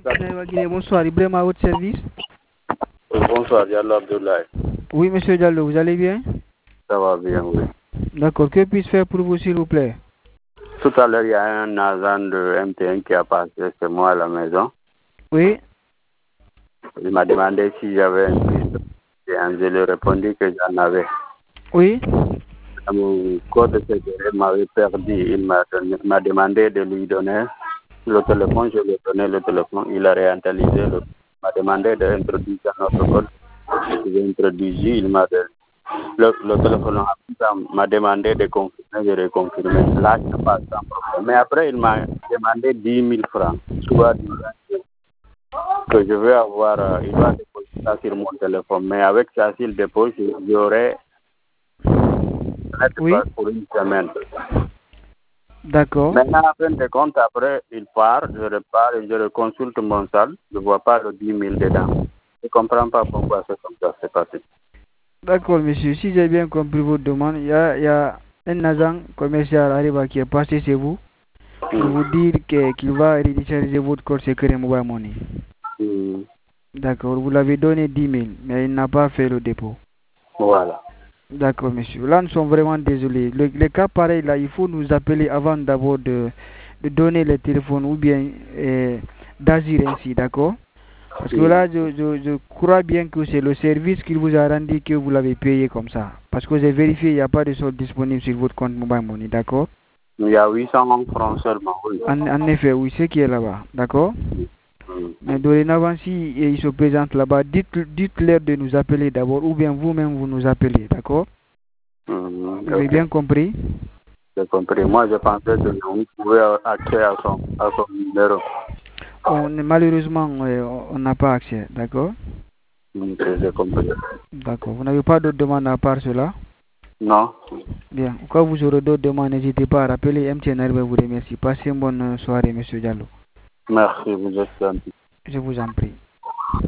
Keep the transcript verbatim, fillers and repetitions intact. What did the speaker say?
Naïva Guinée, bonsoir. Ibrahim à votre service. Oui, bonsoir, Diallo Abdoulaye. Oui, monsieur Diallo, vous allez bien? Ça va bien, oui. D'accord. Que puis-je faire pour vous, s'il vous plaît? Tout à l'heure, il y a un agent de M T N qui a passé chez moi à la maison. Oui. Il m'a demandé si j'avais une piste. Et je lui ai répondu que j'en avais. Oui. Mon code de sécurité m'avait perdu. Il m'a donné- m'a demandé de lui donner le téléphone. Je lui ai donné le téléphone. Il a réinitialisé. Le... Il m'a demandé d'introduire notre code. Je l'ai introduit. Il m'a donné. Le, le téléphone m'a demandé de confirmer, je l'ai confirmé. Là, je n'ai pas sans problème. Mais après, il m'a demandé dix mille francs, soit que je veux avoir, euh, il va déposer ça sur mon téléphone. Mais avec ça, s'il dépose, j'aurai Oui. pour une semaine. D'accord. Maintenant, à fin de compte, après, il part, je repars et je reconsulte mon salle. Je ne vois pas le dix mille dedans. Je ne comprends pas pourquoi c'est comme ça s'est passé. D'accord, monsieur. Si j'ai bien compris votre demande, il y a, il y a un agent commercial Arriva qui est passé chez vous pour Mm. vous dire que- qu'il va recharger votre code secret Mobile Money. Mm. D'accord. Vous l'avez donné dix mille, mais il n'a pas fait le dépôt. Voilà. D'accord, monsieur. Là, nous sommes vraiment désolés. Le, le cas pareil, là, il faut nous appeler avant d'abord de, de donner le téléphone ou bien euh, d'agir ainsi, d'accord? Parce que là, je, je, je crois bien que c'est le service qu'il vous a rendu que vous l'avez payé comme ça. Parce que j'ai vérifié, il n'y a pas de solde disponible sur votre compte Mobile Money, d'accord? Il y a huit cent francs seulement, oui. En, en effet, oui, c'est qui est là-bas, d'accord? Mm. Mais dorénavant, si il se présente là-bas, dites, dites-leur de nous appeler d'abord, ou bien vous-même vous nous appelez, d'accord? Mm. Vous avez Ok. bien compris? J'ai compris. Moi, je pensais que vous pouvez avoir accès à son, à son numéro. On, malheureusement, euh, on n'a pas accès, d'accord? Mm, J'ai compris. D'accord. Vous n'avez pas d'autres demandes à part cela? Non. Bien. Quand vous aurez d'autres demandes, n'hésitez pas à rappeler M T N R B vous remercie. Passez une bonne soirée, monsieur Diallo. Merci, vous êtes gentil. Je vous en prie.